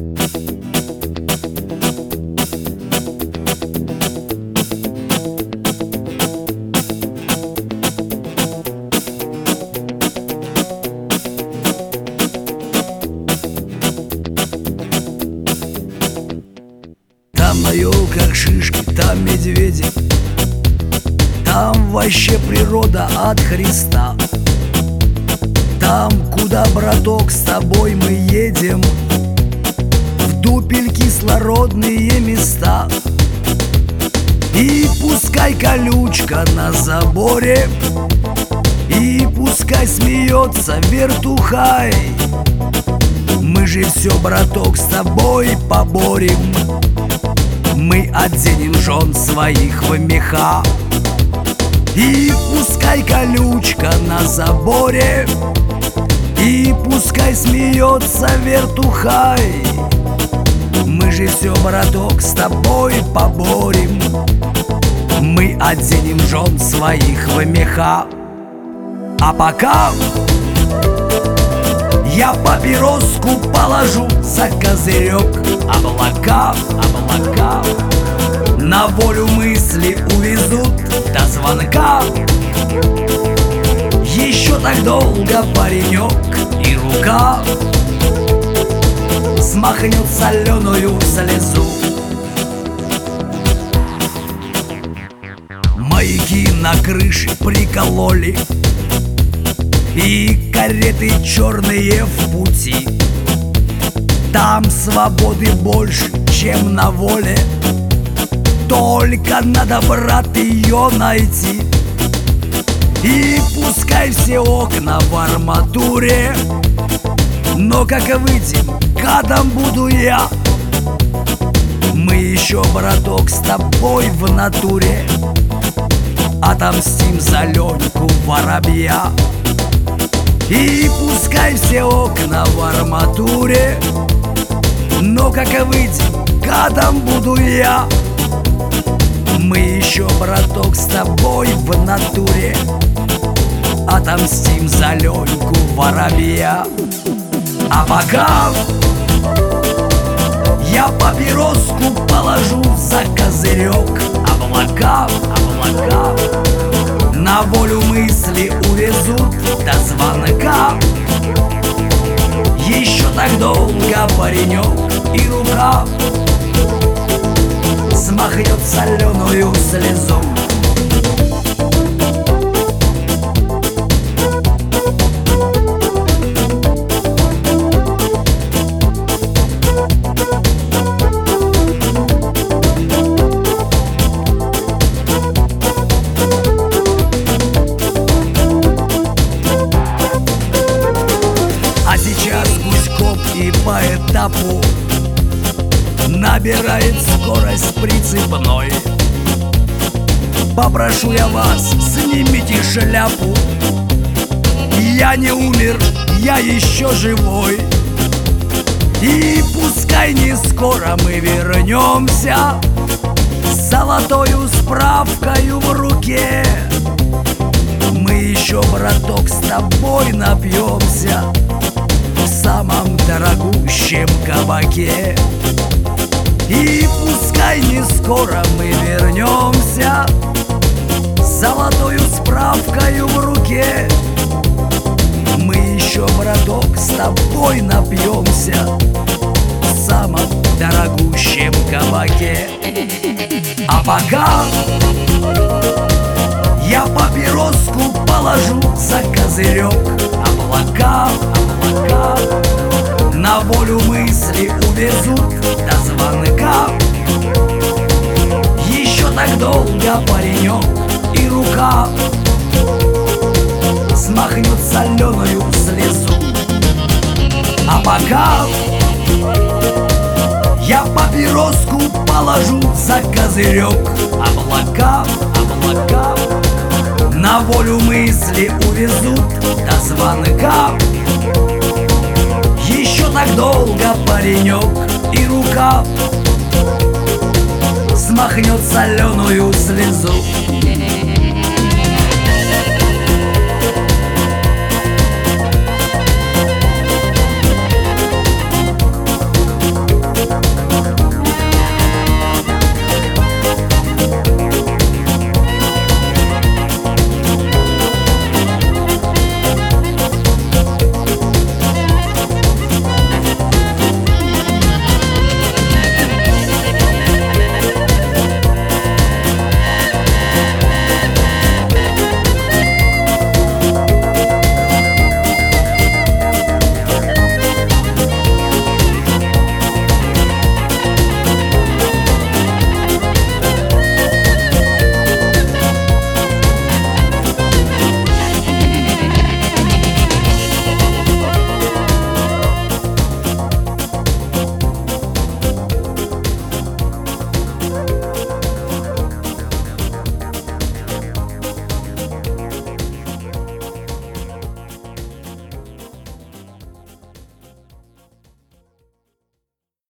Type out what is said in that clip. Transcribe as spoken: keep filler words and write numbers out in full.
Там на елках шишки, там медведи, там вообще природа от Христа. Там, куда, браток, с тобой мы едем, в дупель кислородные места. И пускай колючка на заборе, и пускай смеется вертухай, мы же все, браток, с тобой поборем. Мы оденем жен своих в меха. И пускай колючка на заборе, и пускай смеется вертухай, мы же все, браток, с тобой поборем. Мы оденем жен своих в меха. А пока я папироску положу за козырек. Облака, облака на волю мысли увезут до звонка. Еще так долго паренек и рука смахнет соленую слезу. Маяки на крыше прикололи, и кареты черные в пути. Там свободы больше, чем на воле, только надо, брат, ее найти. И пускай все окна в арматуре, но как выйдем, гадом буду я. Мы еще, браток, с тобой в натуре отомстим за Леньку воробья. И пускай все окна в арматуре, но как выйдем, гадом буду я. Мы еще, браток, с тобой в натуре отомстим за Леньку воробья. А пока я папироску положу за козырек. Облака, облака на волю мысли увезут до звонка. Еще так долго паренек и рука смахнет соленую слезу. А сейчас гуськом и по этапу набирает скорость прицепной. Попрошу я вас, снимите шляпу. Я не умер, я еще живой. И пускай не скоро мы вернемся с золотою справкою в руке. Мы еще, браток, с тобой напьемся в самом дорогущем кабаке. И пускай не скоро мы вернемся с золотою справкою в руке. Мы еще, браток, с тобой напьемся в самом дорогущем кабаке. А пока я папироску положу за козырек. Облака, облака на волю мысли увезут до звонка. Еще так долго паренек и рука смахнет соленую слезу. А пока я папироску положу за козырек. Облака, облака на волю мысли увезут до звонка. Еще так долго паренек и рука смахнет соленую слезу.